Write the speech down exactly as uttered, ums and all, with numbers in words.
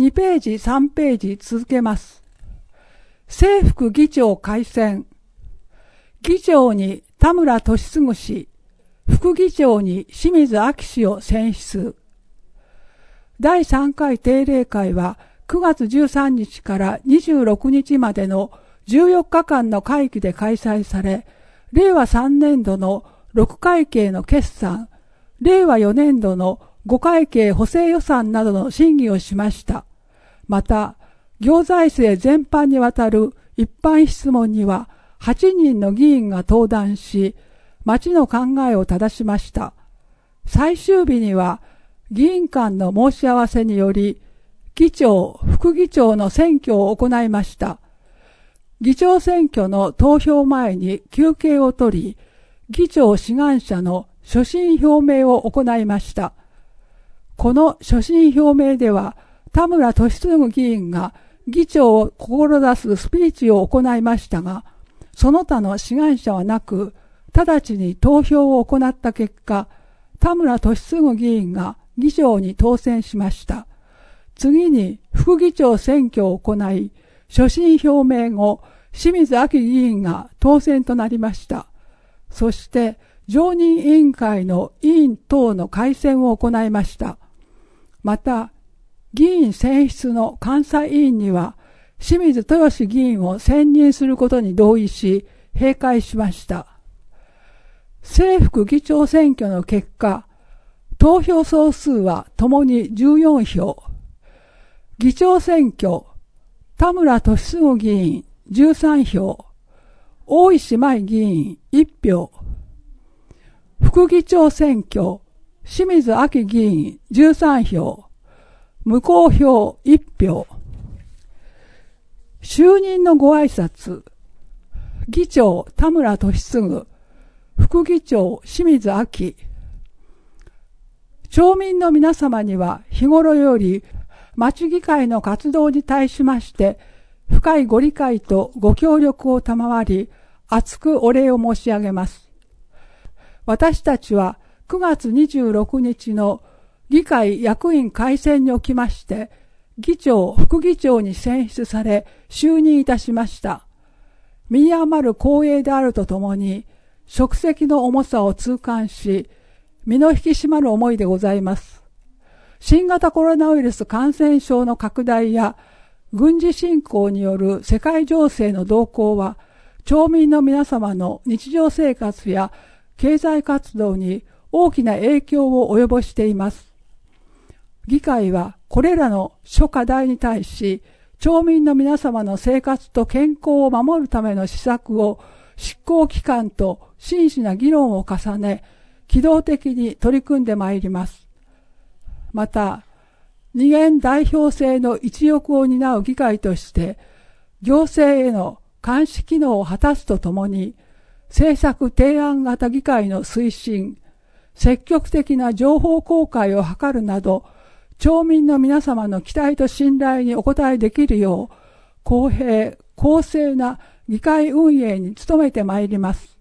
にページさんページ続けます。正副議長改選。議長に田村俊嗣氏、副議長に清水明氏を選出。だいさんかい定例会はくがつじゅうさんにちからにじゅうろくにちまでのじゅうよっかかんの会期で開催され、れいわさんねんどのろくかいけいの決算、れいわよねんどのごかいけい補正予算などの審議をしました。また、行財政全般にわたる一般質問にははちにんの議員が登壇し、町の考えを正しました。最終日には、議員間の申し合わせにより、議長、副議長の選挙を行いました。議長選挙の投票前に休憩を取り、議長志願者の所信表明を行いました。この所信表明では、田村俊嗣議員が議長を志すスピーチを行いましたが、その他の志願者はなく、直ちに投票を行った結果、田村俊嗣議員が議長に当選しました。次に副議長選挙を行い、所信表明後、清水明議員が当選となりました。そして、常任委員会の委員等の改選を行いました。また、議員選出の監査委員には、清水豊志議員を選任することに同意し、閉会しました。正副議長選挙の結果、投票総数はともにじゅうよんひょう。議長選挙、田村俊嗣議員じゅうさんひょう。大石舞議員いちひょう。副議長選挙、清水明議員じゅうさんひょう。無効票いちひょう。就任のご挨拶、議長田村俊嗣、副議長清水明。町民の皆様には日頃より町議会の活動に対しまして深いご理解とご協力を賜り、厚くお礼を申し上げます。私たちはくがつにじゅうろくにちの議会役員改選におきまして、議長、副議長に選出され就任いたしました。身に余る光栄であるとともに、職責の重さを痛感し、身の引き締まる思いでございます。新型コロナウイルス感染症の拡大や軍事侵攻による世界情勢の動向は、町民の皆様の日常生活や経済活動に大きな影響を及ぼしています。議会はこれらの諸課題に対し、町民の皆様の生活と健康を守るための施策を執行機関と真摯な議論を重ね、機動的に取り組んでまいります。また、二元代表制の一翼を担う議会として、行政への監視機能を果たすとともに、政策提案型議会の推進、積極的な情報公開を図るなど、町民の皆様の期待と信頼にお応えできるよう、公平・公正な議会運営に努めてまいります。